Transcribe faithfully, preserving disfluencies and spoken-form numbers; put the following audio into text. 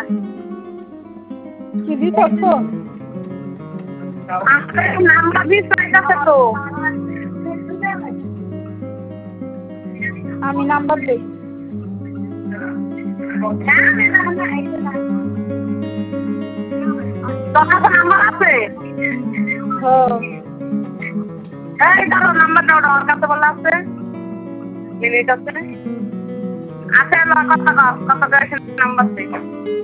কি দিছস ফোন? আজকে নাম্বার দিস পাইতাছে তো। আমি নাম্বার দেই। তোর কাছে নাম্বার আছে? হ্যাঁ। এই দাঁড়াও, নাম্বার দাও, ওর কাছে বলা আছে। মিনিট আছে। আচ্ছা, কথা কও, কথা কয়ে নাম্বার দে।